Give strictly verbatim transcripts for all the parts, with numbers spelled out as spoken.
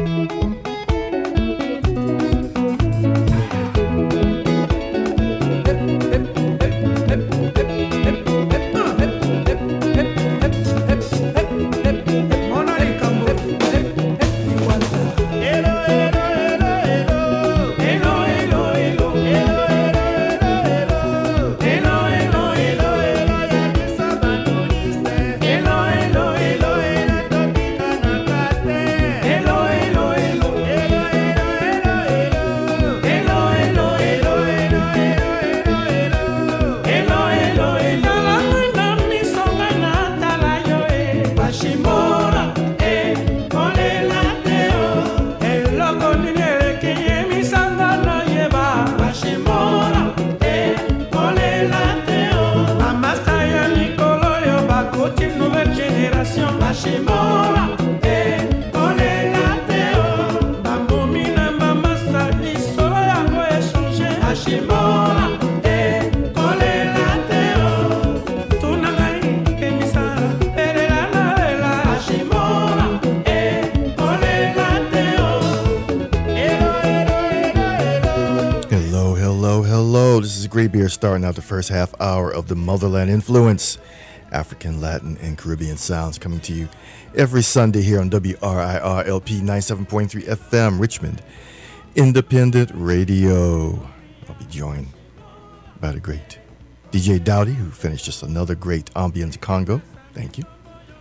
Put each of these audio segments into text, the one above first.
Beer starting out the first half hour of the Motherland Influence, African, Latin, and Caribbean sounds coming to you every Sunday here on W R I R L P ninety-seven point three F M, Richmond Independent Radio. I'll be joined by the great D J Dowdy, who finished just another great Ambience Congo. Thank you.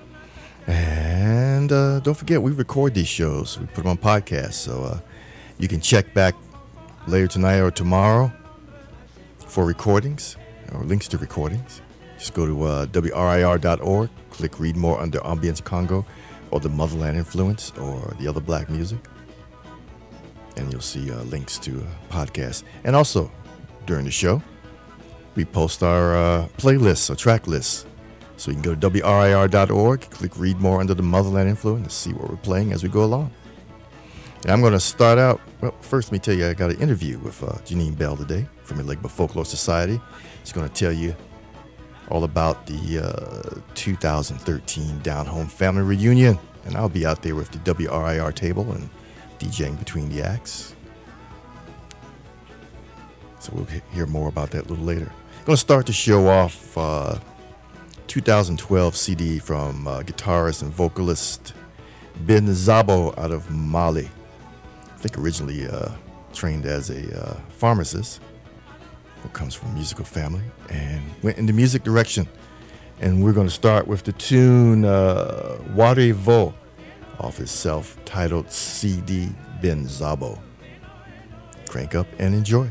And uh, don't forget, we record these shows. We put them on podcasts, so uh, you can check back later tonight or tomorrow for recordings or links to recordings. Just go to uh, W R I R dot org, click read more under Ambience Congo or the Motherland Influence or the other black music, and you'll see uh, links to uh, podcasts. And also, during the show, we post our uh, playlists or track lists. So you can go to W R I R dot org, click read more under the Motherland Influence to see what we're playing as we go along. And I'm going to start out, well, first let me tell you, I got an interview with uh, Janine Bell today from the Legba Folklore Society. She's going to tell you all about the uh, two thousand thirteen Down Home Family Reunion. And I'll be out there with the W R I R table and DJing between the acts. So we'll hear more about that a little later. I'm going to start the show off uh, two thousand twelve C D from uh, guitarist and vocalist Ben Zabo out of Mali. I think originally uh, trained as a uh, pharmacist, who comes from a musical family, and went into music direction. And we're going to start with the tune uh, Ware Vo off his self-titled C D, Ben Zabo. Crank up and enjoy.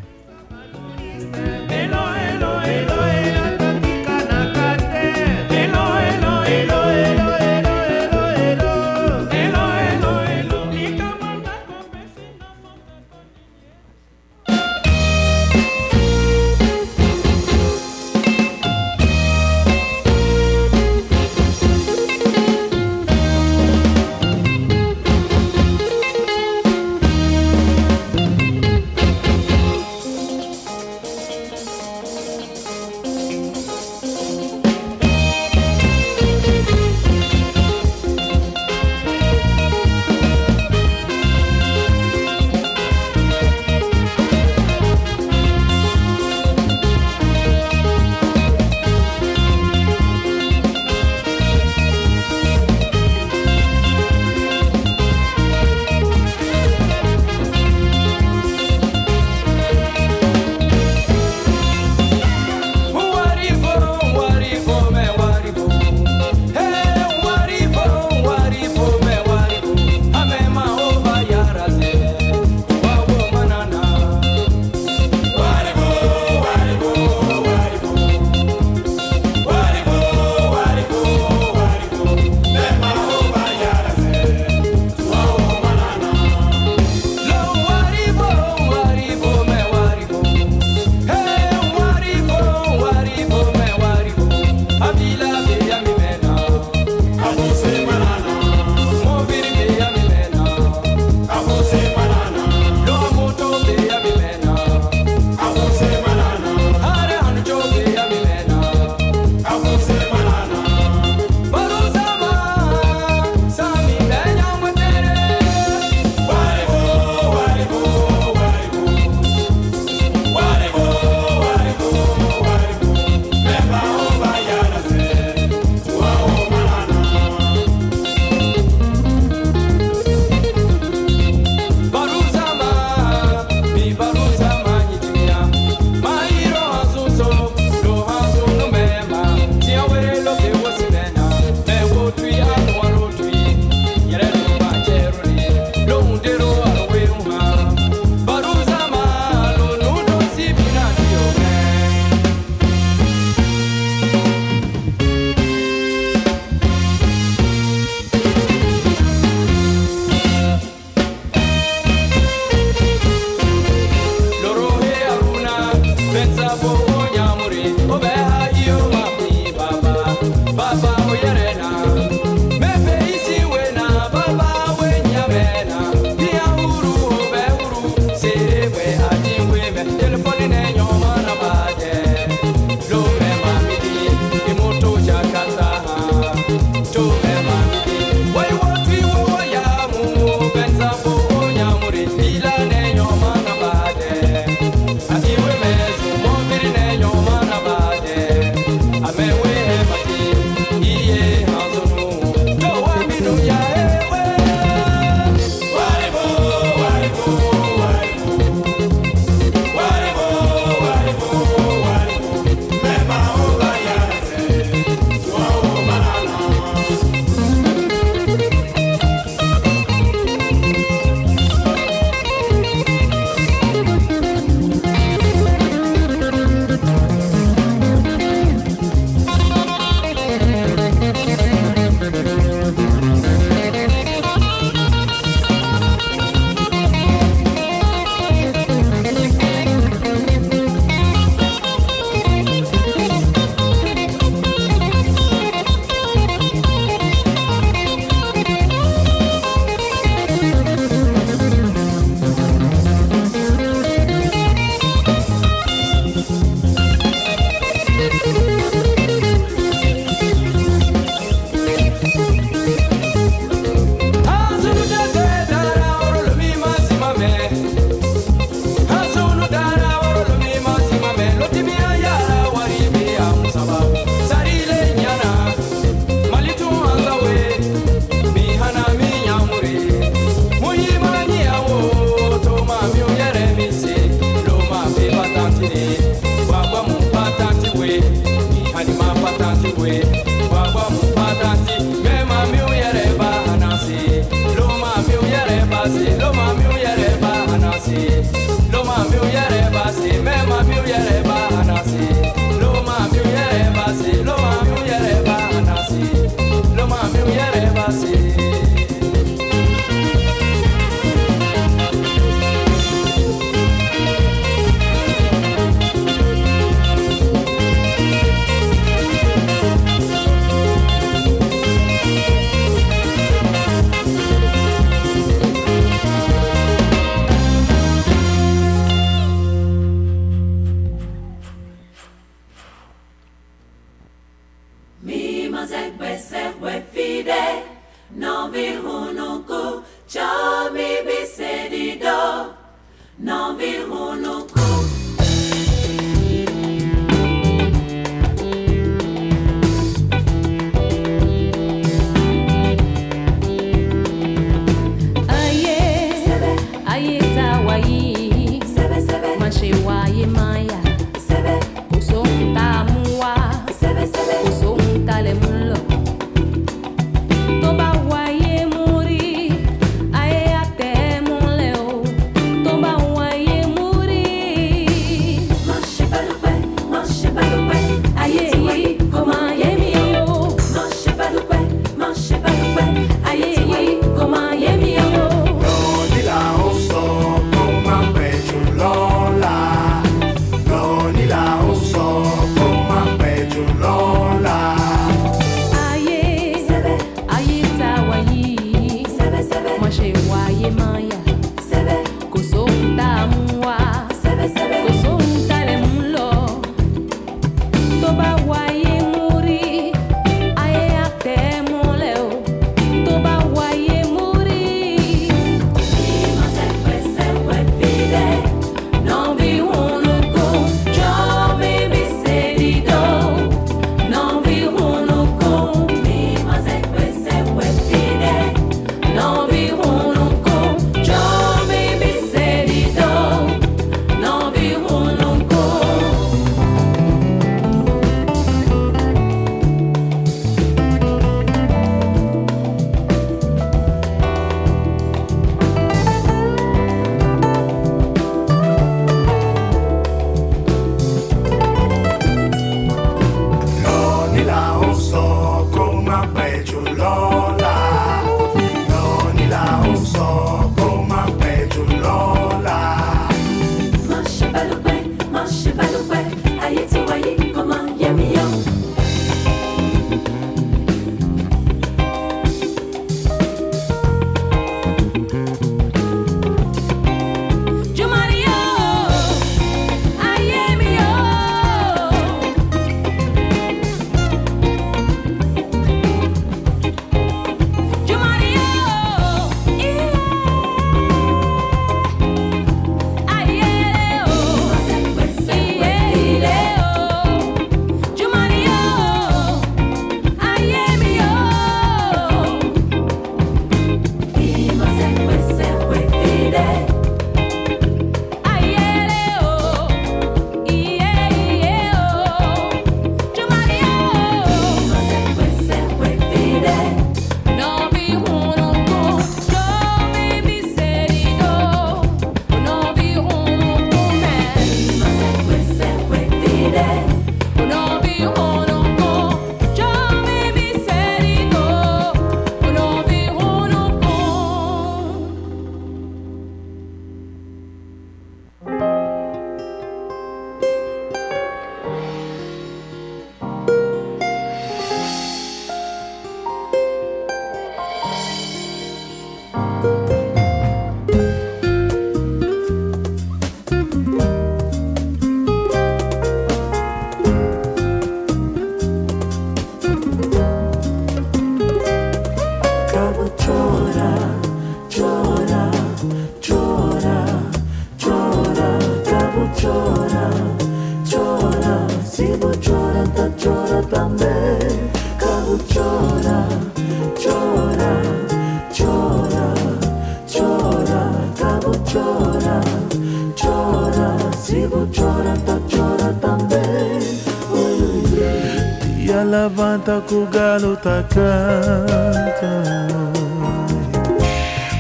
Levanta com o galo tá canta.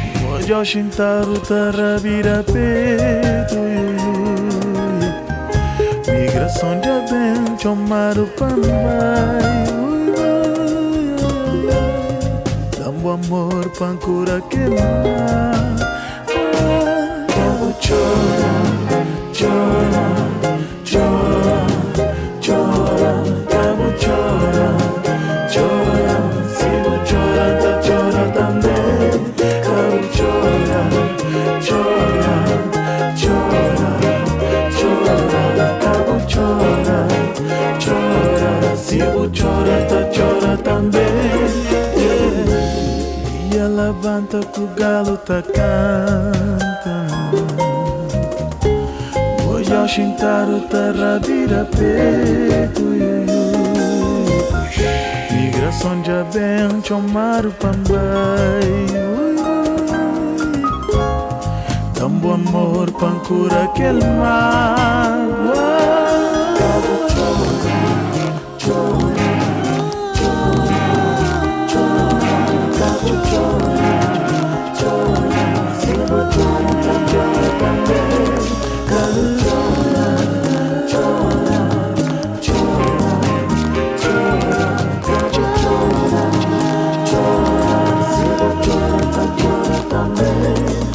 Joshin taru taravira peito. Migração de bem, chomaru pambai. Dambo amor pancura queimar. Cabo chora, chora, chora, chora. Cabo chora, chora. Se não chora, tá chora também. Cabo chora, chora, chora, chora. Cabo chora, chora. Se não chora, tá chora também. Dia levanta que o galo tá cantando. Hoje ao chintaro terra vira peito. Migração já bem, chomaru pambai. Dambo amor, pancura aquele mar. Cabo chora, chora, chora, chora. Cabo chora, chora. Se não chora, tá chora também. Cabo chora, chora, chora, chora. Cabo chora, chora. Se não chora, tá chora também.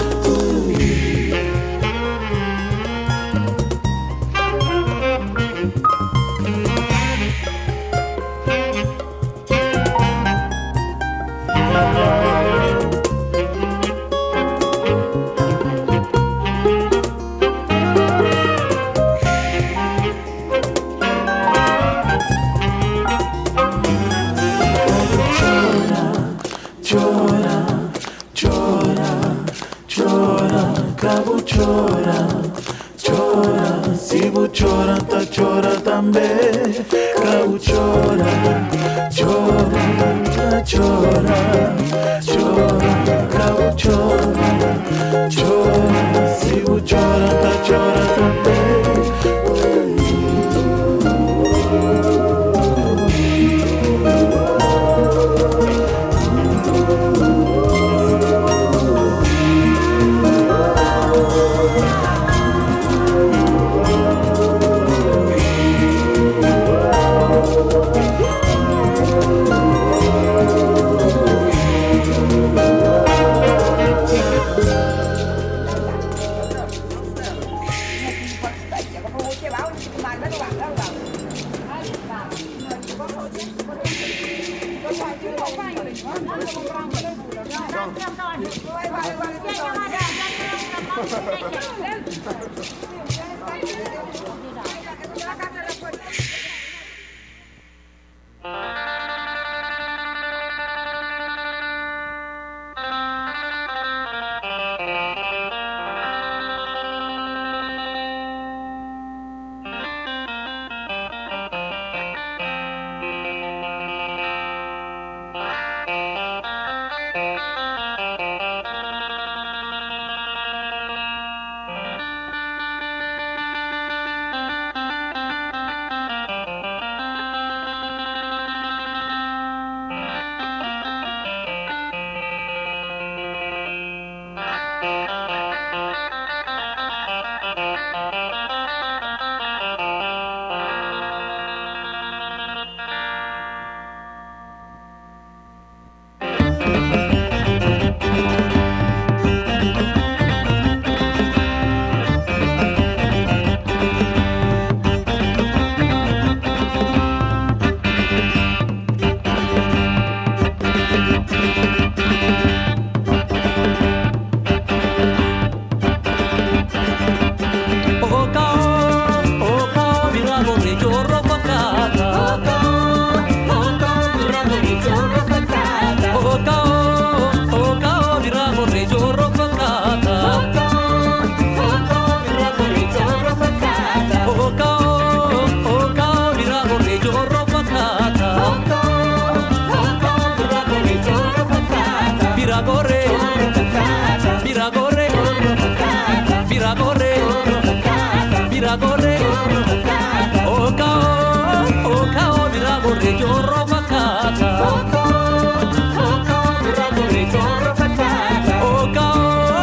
Cabo chora, chora. Se vou chora, tá chora também. Cabo chora, chora, chora, chora. Cabo chora, chora. Se vou chora, tá chora também. Oh,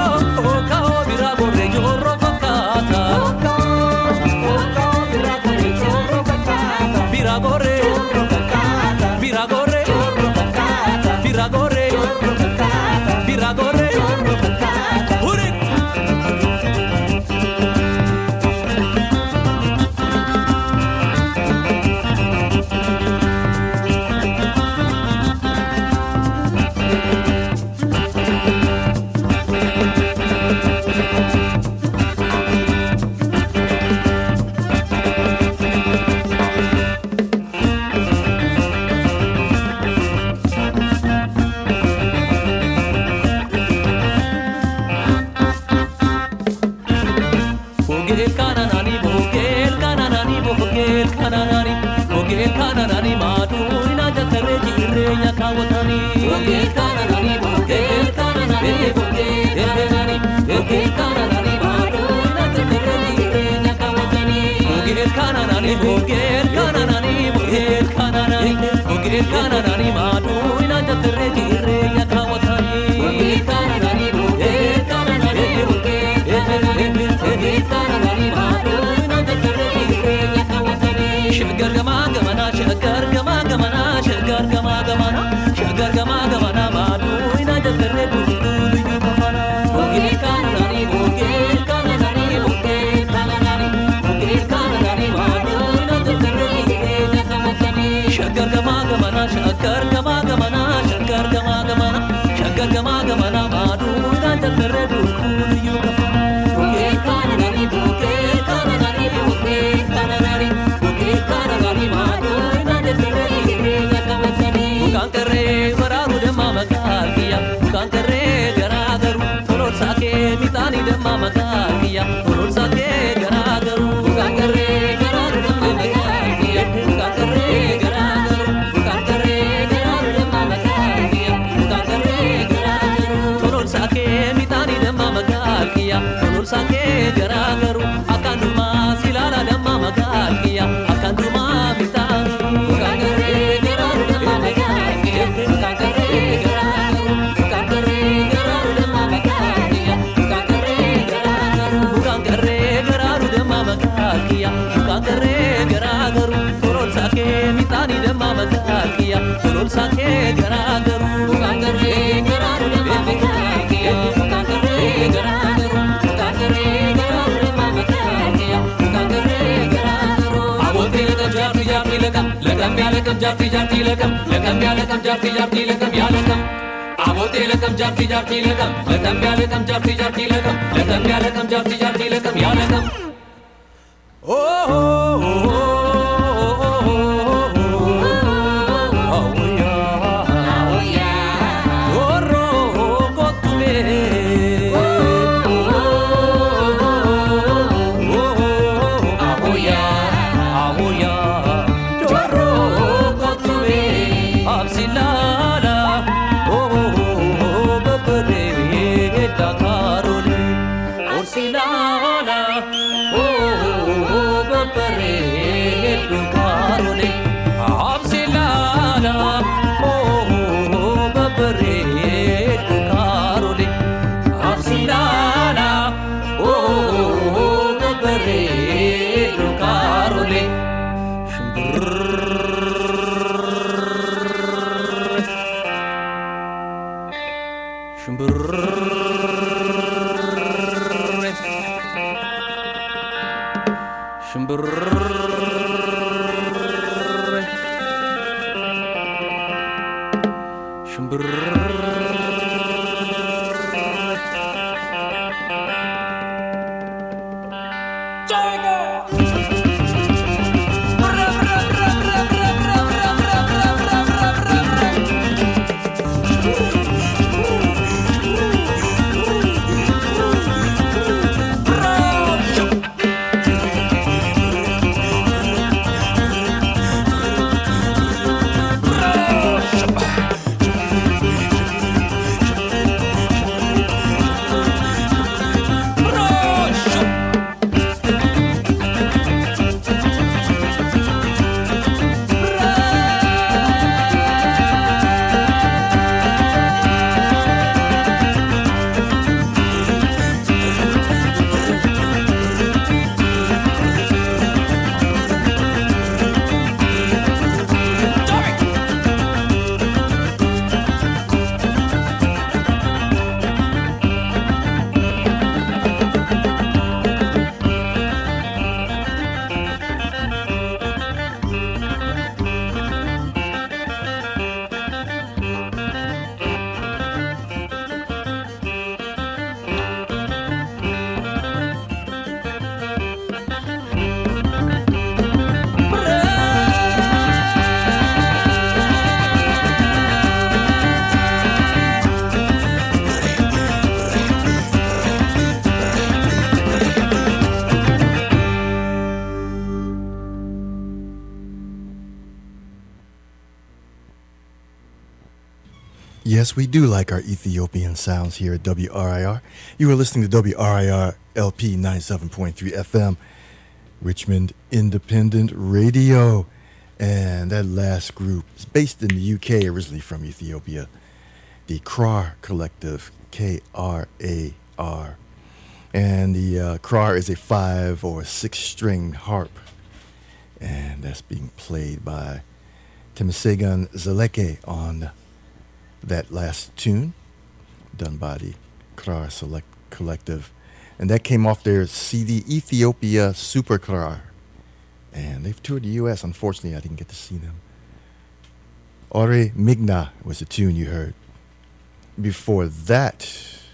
Yes, we do like our Ethiopian sounds here at W R I R. You are listening to W R I R L P ninety-seven point three F M, Richmond Independent Radio. And that last group is based in the U K, originally from Ethiopia. The Krar Collective, K R A R. And the uh, Krar is a five or six string harp. And that's being played by Temasegan Zeleke on that last tune, done by the Krar Select Collective. And that came off their C D Ethiopia Super Krar. And they've toured the U S. Unfortunately, I didn't get to see them. Ore Migna was the tune you heard. Before that,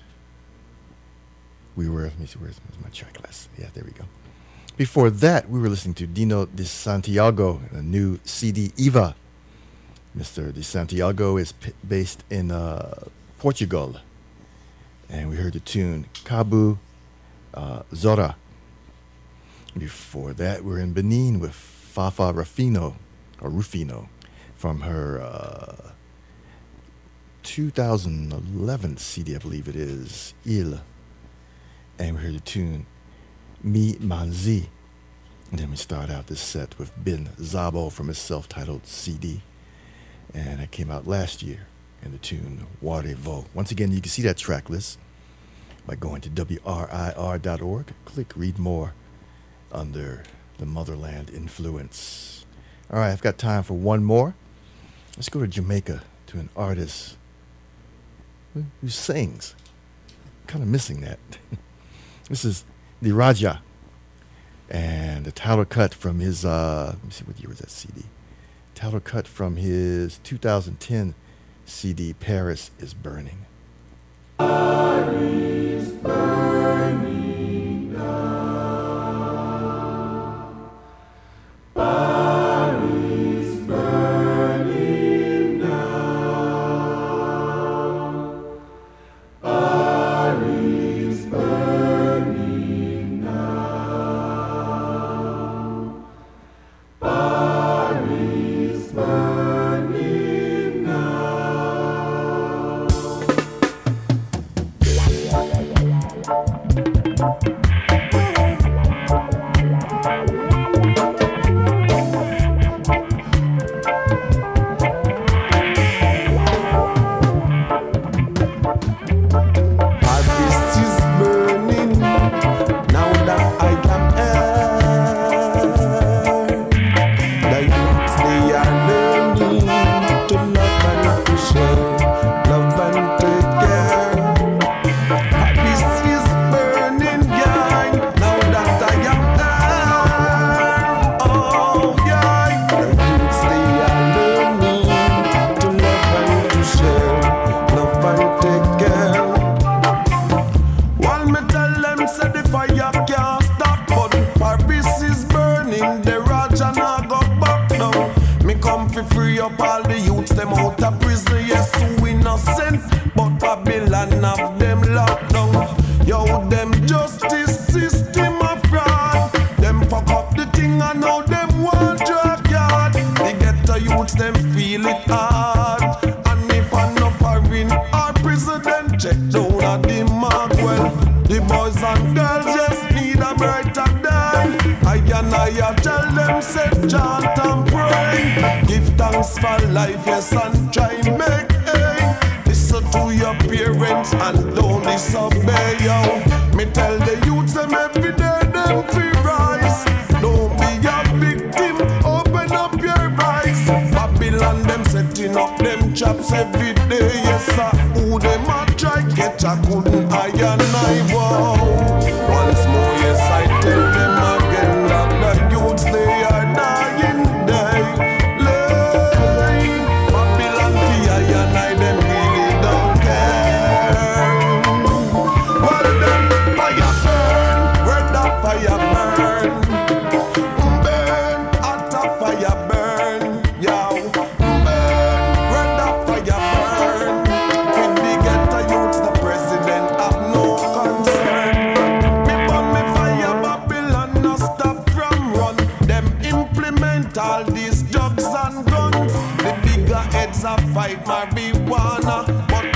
we were, let me see, where's, where's my track list? Yeah, there we go. Before that, we were listening to Dino de Santiago, a new C D Eva. Mister de Santiago is p- based in uh, Portugal. And we heard the tune Kabu uh, Zora. Before that, we're in Benin with Fafa Rufino, or Rufino, from her uh, two thousand eleven C D, I believe it is, Il. And we heard the tune Mi Manzi. And then we start out this set with Ben Zabo from his self-titled C D. And that came out last year, and the tune Warevo. Once again, you can see that track list by going to W R I R dot org. Click Read More under the Motherland Influence. All right, I've got time for one more. Let's go to Jamaica, to an artist who sings. Kind of missing that. This is the Raja, and the title cut from his, uh, let me see, what year was that C D? Title cut from his two thousand ten C D, Paris is Burning. Paris burning down. Paris burning down. Paris burning down. Paris burning down. All these drugs and guns, the bigger heads a fight marijuana, but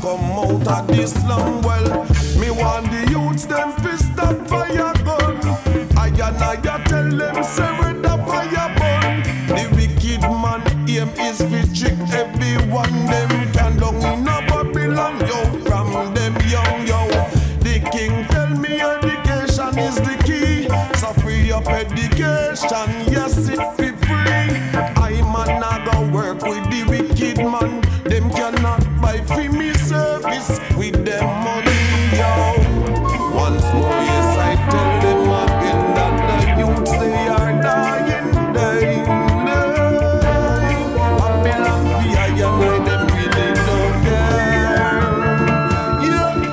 come out of this slum. Well, me want the youths them fist up fire gun. I and I tell them say with the fire burn. The wicked man aim is fi trick everyone. Them can down in a Babylon, yo, from them young, yo. The king tell me education is the key. So free up education, yes it be free. I man I go work with the wicked man. Them cannot buy free me service with them money, yo. Once more, yes I tell them again that the youths they are dying, dying, dying. Babylon be I and I them really don't care. Yeah,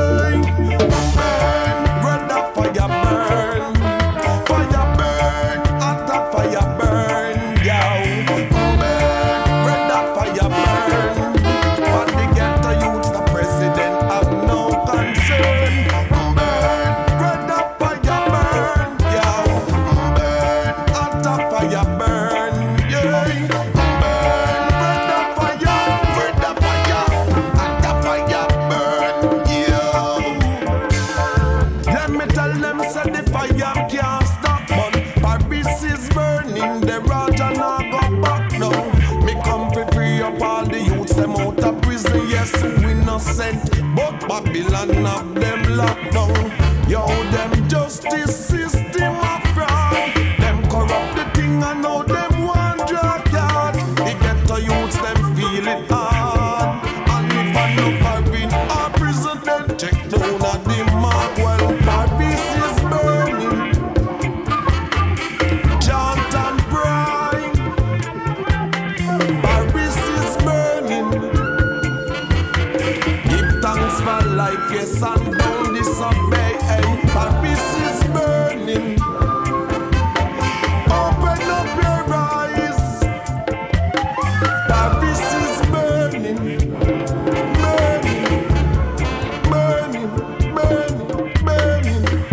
burn, brother fire burn, fire burn, after fire burn, yo. Burn, brother fire burn. But the ghetto youths, the president have no concern. Burn, brother fire burn, yo. Burn, after fire burn, yeah. Burn, brother fire, brother fire, after fire burn, yo. Let me tell them, say the fire can't stop, but Paris is burning, the Raja now go back down. Me come for free up all the youths, them out of prison, yes, we innocent, but Babylon have them locked down. Yo, them justice system a fraud, them corrupt the thing and now them want drag yard. The ghetto youths, them feel it hard, and if I know Paris or prison, then check down at the mark. Well, Paris is burning, chant and pride. Paris is burning. Give thanks for life, yes, and don't disobey. Hey, Paris is burning. Open up your eyes. Paris is burning, burning, burning, burning, burning.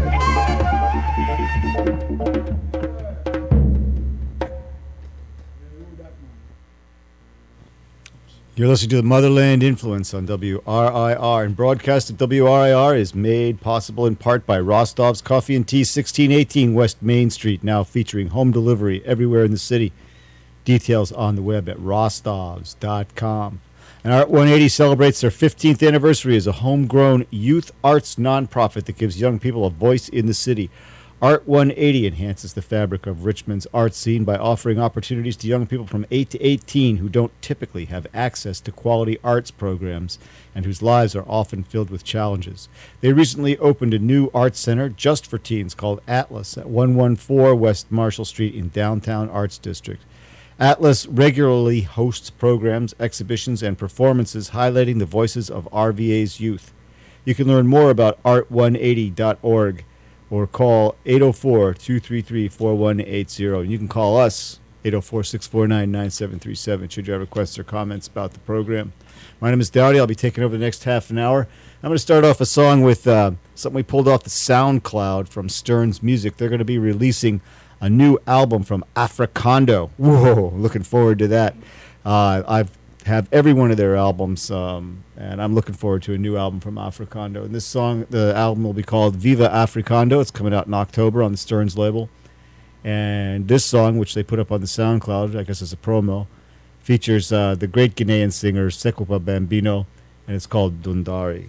You're listening to the Motherland Influence on W R I R, and broadcast of W R I R is made possible in part by Rostov's Coffee and Tea, sixteen eighteen West Main Street, now featuring home delivery everywhere in the city. Details on the web at rostovs dot com. And Art one eighty celebrates their fifteenth anniversary as a homegrown youth arts nonprofit that gives young people a voice in the city. Art one eighty enhances the fabric of Richmond's art scene by offering opportunities to young people from eight to eighteen who don't typically have access to quality arts programs and whose lives are often filled with challenges. They recently opened a new arts center just for teens called Atlas at one fourteen West Marshall Street in downtown Arts District. Atlas regularly hosts programs, exhibitions, and performances highlighting the voices of R V A's youth. You can learn more about art one eighty dot org. or call eight oh four, two three three, four one eight zero. And you can call us, eight oh four, six four nine, nine seven three seven, should you have requests or comments about the program. My name is Dowdy. I'll be taking over the next half an hour. I'm going to start off a song with uh, something we pulled off the SoundCloud from Stearns Music. They're going to be releasing a new album from Africando. Whoa, looking forward to that. Uh, I've have every one of their albums, um, and I'm looking forward to a new album from Africando. And this song, the album will be called Viva Africando. It's coming out in October on the Stearns label. And this song, which they put up on the SoundCloud, I guess as a promo, features uh, the great Ghanaian singer Sekupa Bambino, and it's called Dundari.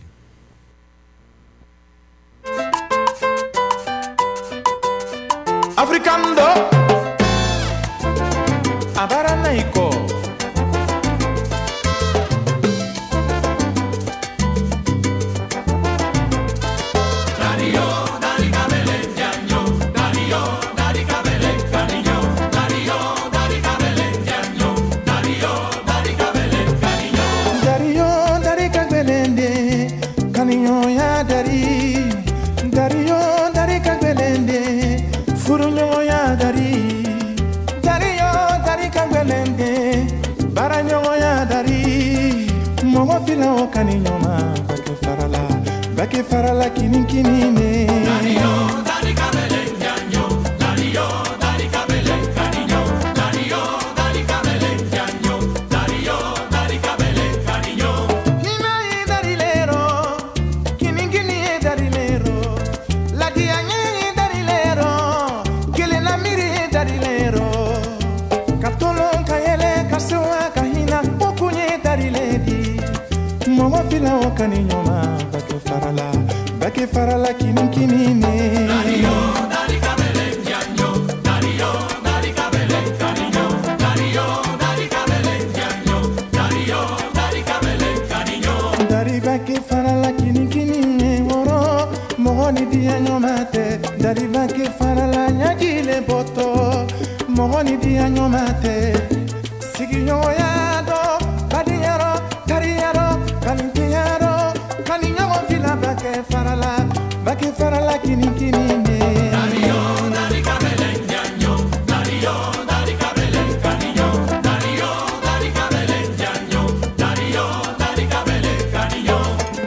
Africando Abaranaiko Fila kaninyoma bake farala bake farala kinin kinine Dario dari kabele janyo Dario dari kabele kaninyo Dario dari kabele janyo Dario dari kabele kaninyo Hina o kaninyoma bake farala bake farala kinin kinine Dario dari kabele janyo Dario dari kabele kaninyo Dario dari kabele janyo Dario dari kabele kaninyo Dari bake farala kinin kinine woro mogoni dia nyomate Dari bake farala nyagile boto mogoni dia nyomate Siginyo ya do badiyaro tariyaro kanintiyaro kaninyago fila bake farala bake farala kini kini ne Dario dari kabele janyo Dario dari kabele kaninyo Dario dari kabele janyo Dario dari kabele kaninyo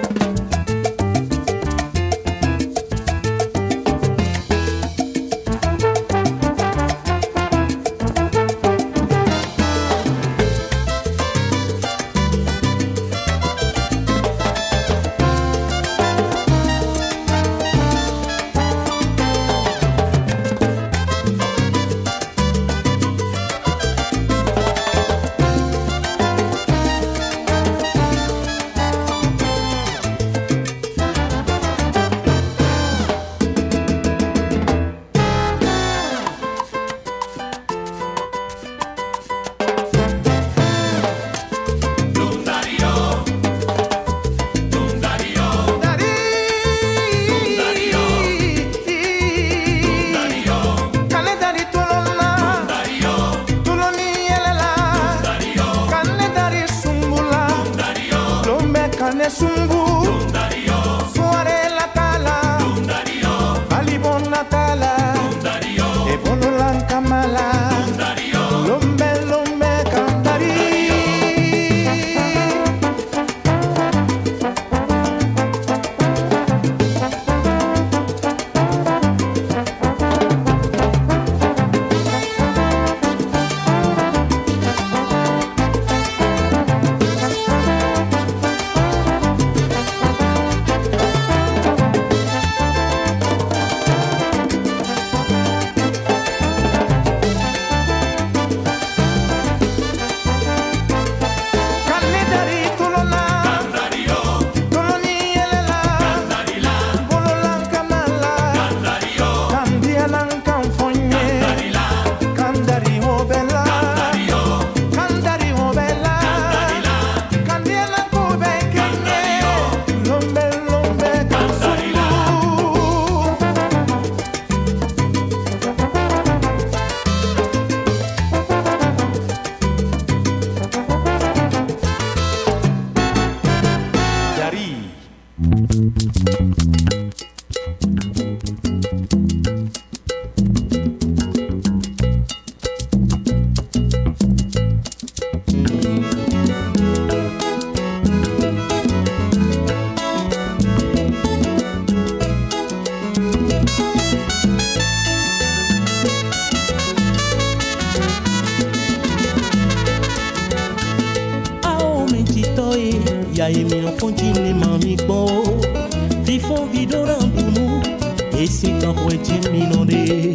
E mi fonti mami bo Vifon vidoran pour nous Et si t'en fouet mi nonde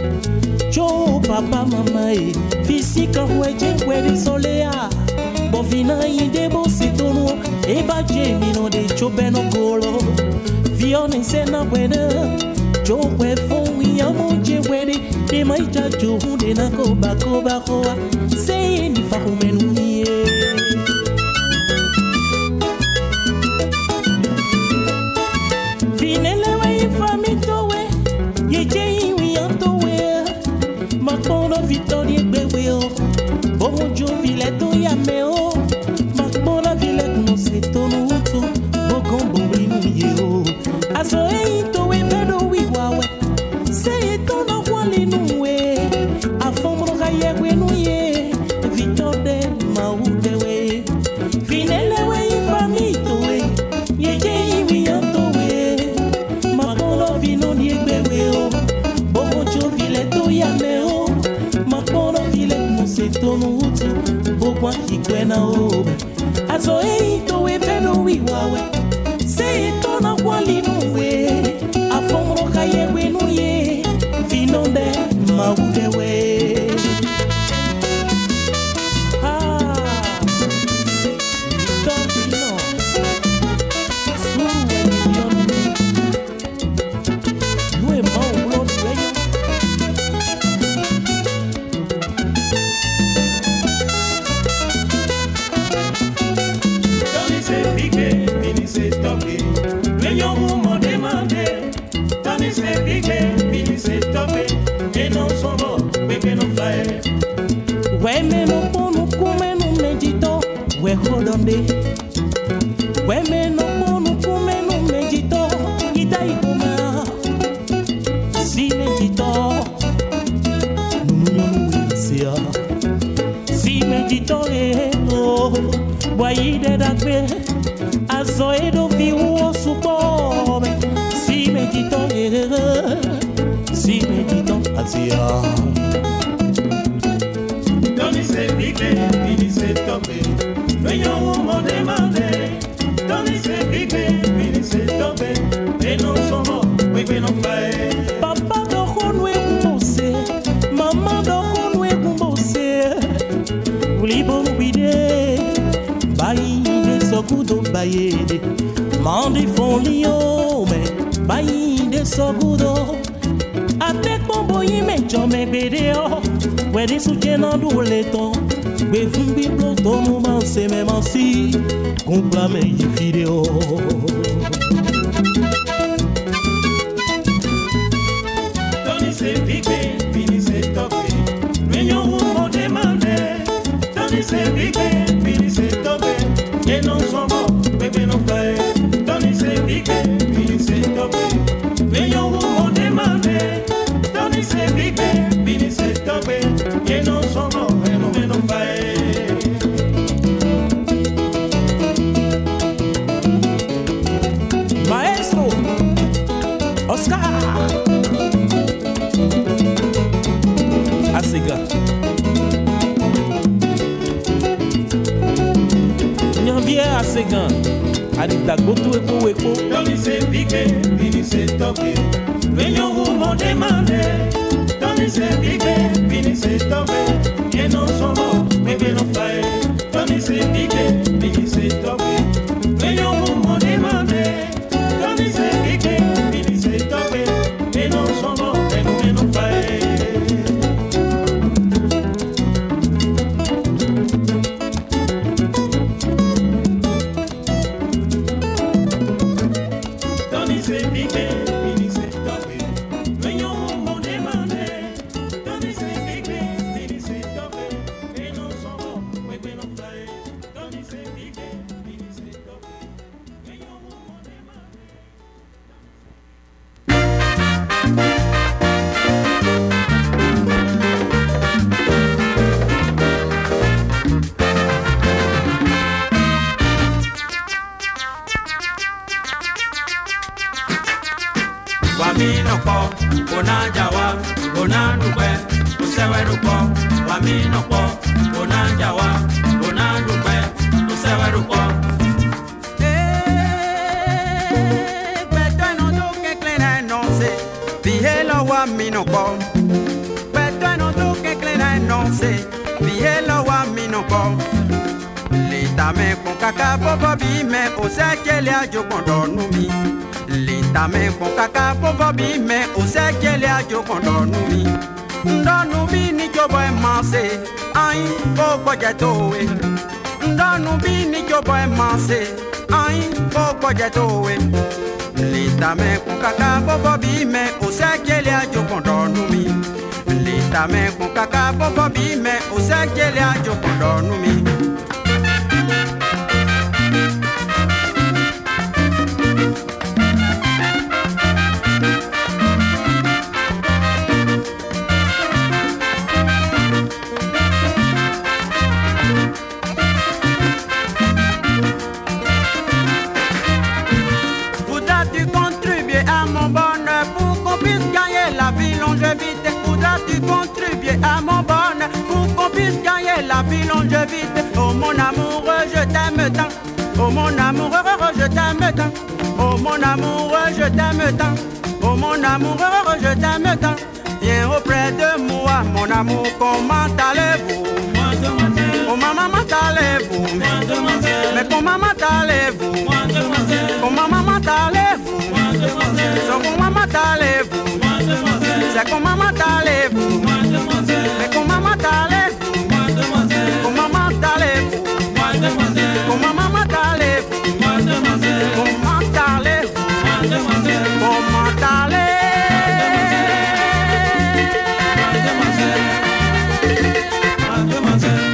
Cho papa mama e Fisi quand fouet kwe di solea Bo vina inde bo sitono E ba je mi nonde cho beno golo Vione se na buena Cho kwe fon wi amo je wede De mai cha jo hunde na koba koba koa Se ni fa kumenu nie Victoria Beweo, Bojo Vileto Yameo, Macbona Villette no Setono, Bogon Bobrino Yeo, Azoeito e Vedo Wiwawe, Say it on a Wally Nue, a form of Hayewe, Victor de Maudewe, Finele way famito way, Ye we are the way, Macbona Vino Yeweo, Bojo Vileto Yameo. Setono utu, bokwa kikwena obe Azoeito e veno wiwawe Seito na wali nuwe Afomro kayewe nuye Vinonde maudewe Ah Victor Vino Wemeno ponu kumenu medito we hodonde. Wemeno ponu kumenu medito ida ikoma. Si medito nunyo nuisia. Si medito eno boyide dakbe azo edo vi uo supome. Si medito eno si medito asia. Se pique, fini se tope. Venons on demander. Tandis se pique, fini se tope. Et non somos, oui, mais non fait. Papa dohonwe kumbose, mama dohonwe kumbose. Ulibo bide, bayi de sogudo baye. Mandi folio, me bayi de sogudo. Avec mon boy, me chome bedeo. Where this weekend on do leton, we fumbi ploto no man se me mansi, compla me y video. Tandis se pique, fini se tope. Venons on demander. Tandis se pique, fini se tope. Et non somos, oui, mais non fait. Tandis se pique, fini se tope. Venons on demander. Tandis se pique, fini se tope. Que no somos menos menos fae. Maestro Oscar Asiga Nyambie Asiga Adita goto eko eko. Tandis se pique, fini se tope. Venons vous demander. Tandis se pique, fini se tope. Que no somos menos fae. Tandis se pique, fini se tope. Venons vous demander. Tandis se pique, fini se tope. Que no somos menos menos fae. Tandis se pique, fini se tope. Venons vous demander. Tandis se pique, fini se tope. Que no somos muy buenos fae. Tandis se pique, fini se tope. Venons vous demander. Wamino po, ona jawa, ona nube, usewe rupo. Wamino po, ona jawa, ona nube, usewe rupo. Eh, beto no do que clena no se, vihelo wamino po. Beto no do que clena no se, vihelo wamino po. Litame con caca bobo bime, o se que le ajo con donumi. Litame con caca bobo bime, o se que le ajo con donumi. Donumi ni yo voy manse, ay, poco ya towe. Donumi ni yo voy manse, ay, poco ya towe. Litame con caca bobo bime, o se que le ajo con donumi. Litame con caca bobo bime, o se que le ajo con donumi. Voudras-tu contribuer à mon bonheur pour qu'on puisse gagner la vie longévité? Voudras-tu contribuer à mon bonheur pour qu'on puisse gagner la vie longévité? Oh mon amoureux, je t'aime tant. Oh mon amoureux, je t'aime tant. Oh mon amoureux, je t'aime tant. Oh mon amoureux, je t'aime tant. Viens auprès de moi, mon amour, comment allez-vous? Oh maman, comment allez-vous? Mais comment allez-vous? Comment maman allez-vous? C'est comment maman allez-vous? C'est comment maman allez-vous? Mais comment maman allez-vous? Comment maman allez-vous? Comment maman allez-vous? Comment allez-vous? Comment allez-vous? Mademoiselle,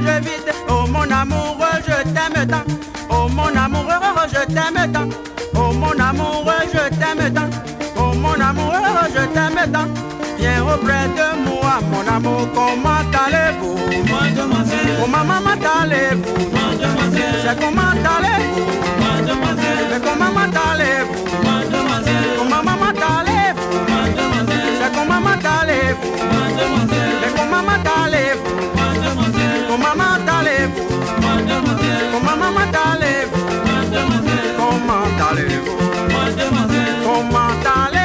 longe vite. Oh mon amoureux, je t'aime tant. Oh mon amoureux, je t'aime tant. Oh mon amoureux, je t'aime tant. Oh mon amoureux, je t'aime tant. Viens auprès de moi, mon amour, comment allez-vous? Oh maman, comment allez-vous? C'est comment allez-vous? Mais comment allez-vous? Oh maman, comment allez-vous? C'est comment allez-vous? Mais comment allez-vous? Oh maman, allez-vous? Comment allez-vous? Comment allez-vous? Comment allez-vous?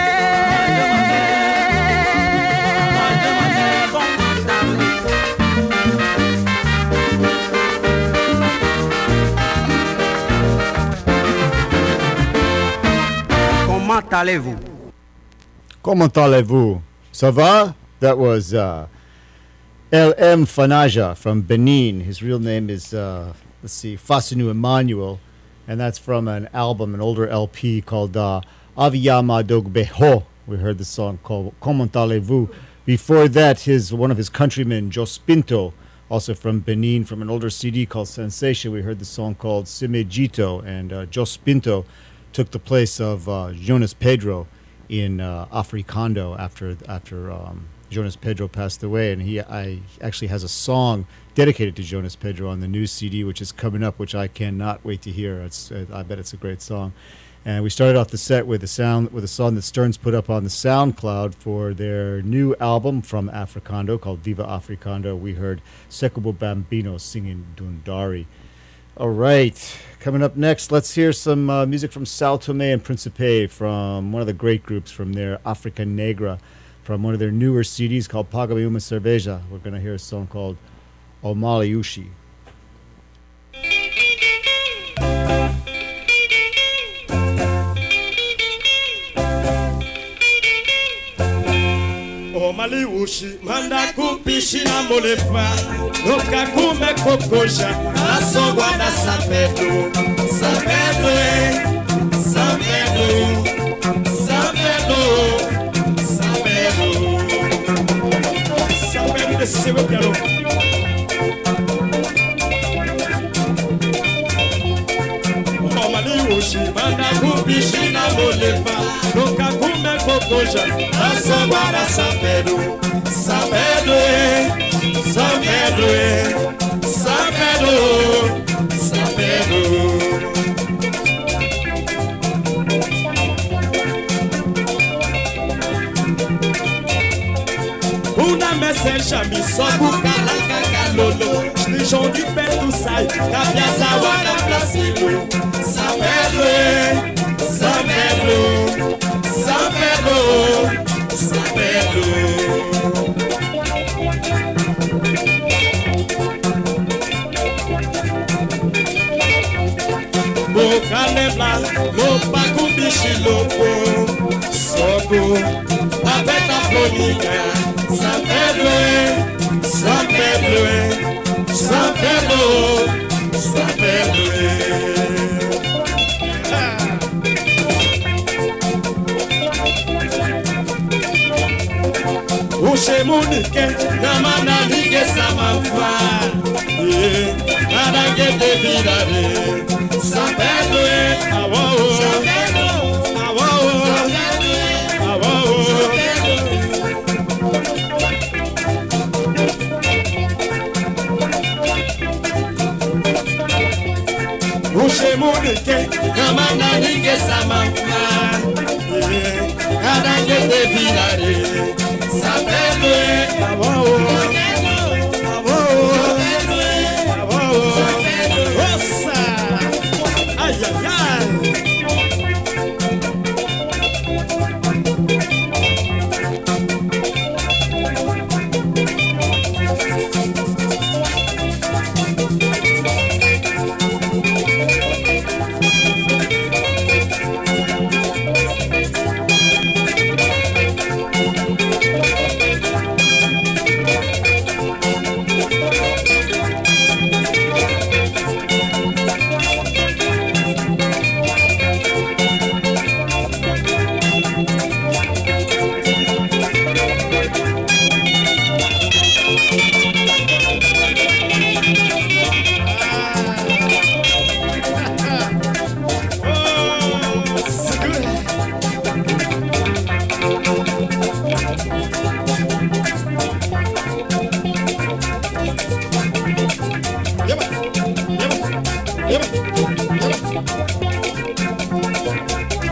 Comment allez-vous? Comment allez-vous? Ça va? That was uh, L M Fanaja from Benin. His real name is, uh, let's see, Fasinu Emmanuel. And that's from an album, an older L P called uh, Aviyama Dogbeho. We heard the song called Comment allez-vous? Before that, his one of his countrymen, Jos Pinto, also from Benin, from an older C D called Sensation. We heard the song called Simejito. And uh, Jos Pinto took the place of uh, Jonas Pedro in uh, Africando after after um, Jonas Pedro passed away, and he I actually has a song dedicated to Jonas Pedro on the new C D, which is coming up, which I cannot wait to hear. It's I bet it's a great song. And we started off the set with a sound with a song that Stearns put up on the SoundCloud for their new album from Africando called Viva Africando. We heard Sekubo Bambino singing Dundari. All right, coming up next, let's hear some uh, music from Sao Tome and Principe, from one of the great groups from their Africa Negra, from one of their newer C Ds called Pagame Uma Cerveja. We're going to hear a song called Omaliushi. Omaliushi manda kupishi na molefa Noka kume kokosha Asogwa na sapedo Sapedo eh Sapedo Sapedo Sapedo Sapedo de sewe piano Omaliushi manda kupishi na molefa Noka kume kokosha Asogwa na sapedo Sapedo eh Sapedo eh Sapedo Sapedo Una meseja mi sobu kalaka kalolo Lijon di petu sai Kapia sawa na plasilo Sapedo eh Sapedo Sapedo Sapedo Boca lebla, lopa kubishi lopo Sogo, abeta fonika San Pedro, San Pedro, San Pedro, San Pedro Ushe munike, namana nike samafa Narange de virare San Pedro, awo San Pedro, awo awo Ushe munike, namana nike samafa Narange de virare San Pedro, awo awo awo Ossa, ay ay ay.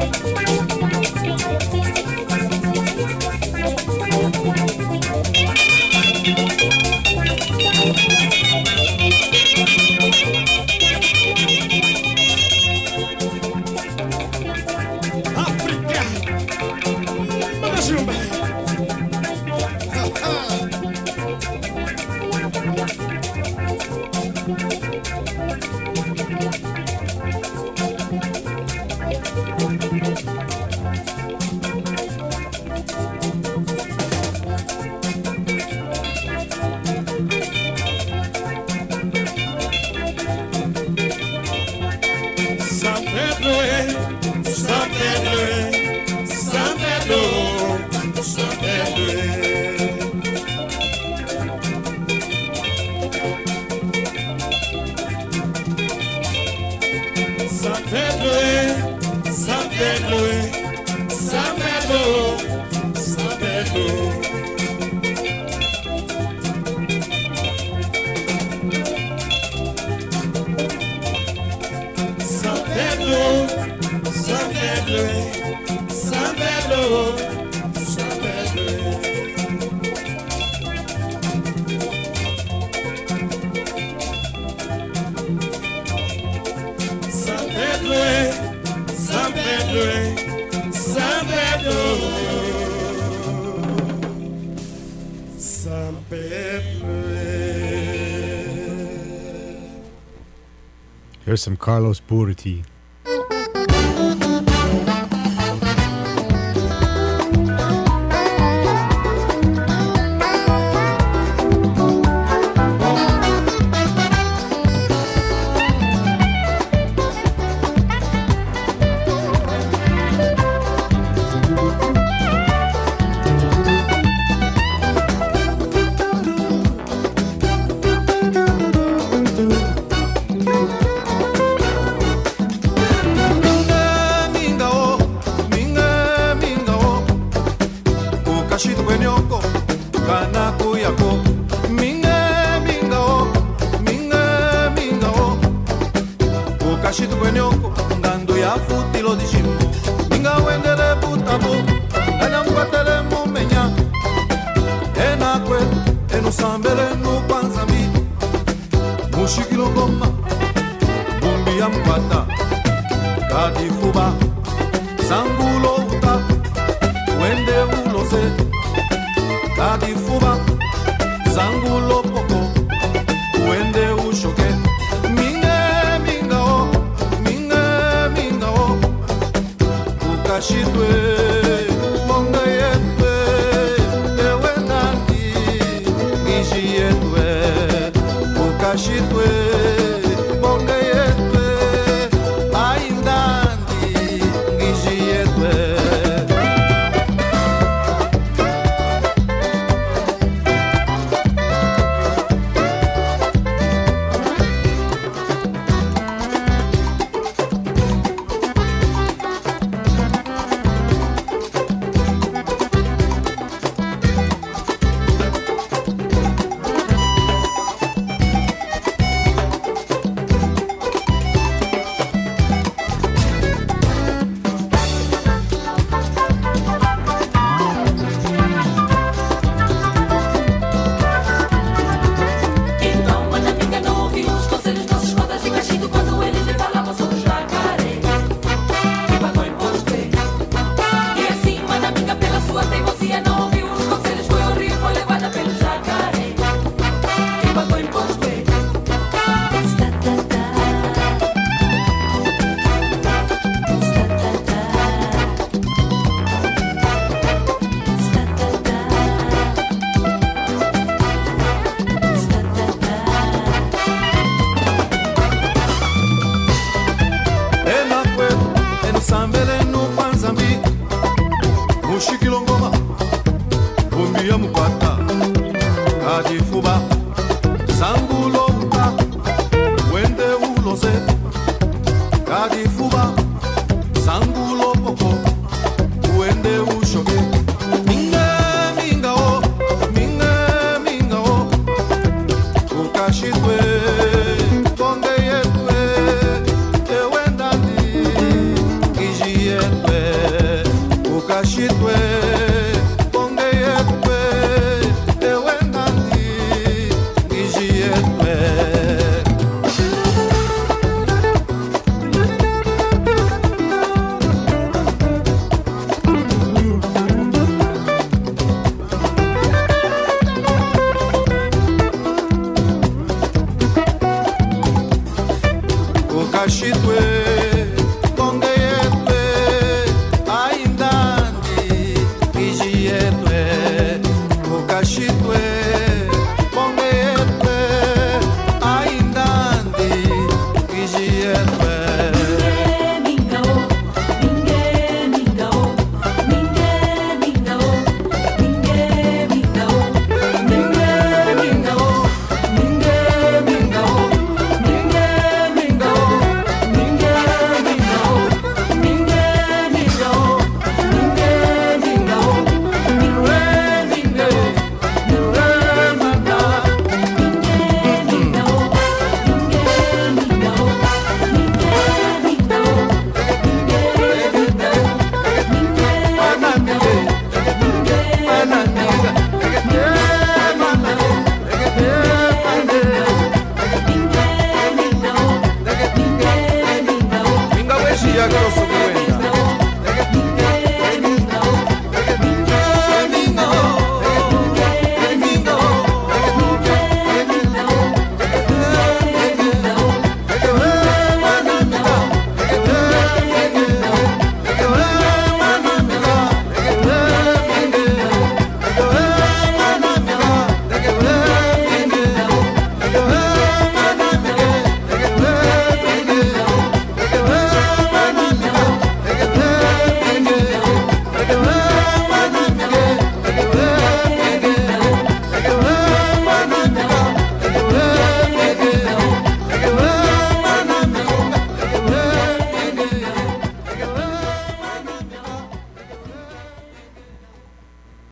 África. Vamos zumba. San Pedro, eh, San Pedro, eh, San Pedro, San Pedro, eh. San Pedro, eh, San Pedro, eh, San Pedro, San Pedro. San Pedro, San Pedro, San Pedro, San Pedro. San Pedro, San Pedro, San Pedro, San Pedro. Here's some Carlos Buriti. chitwe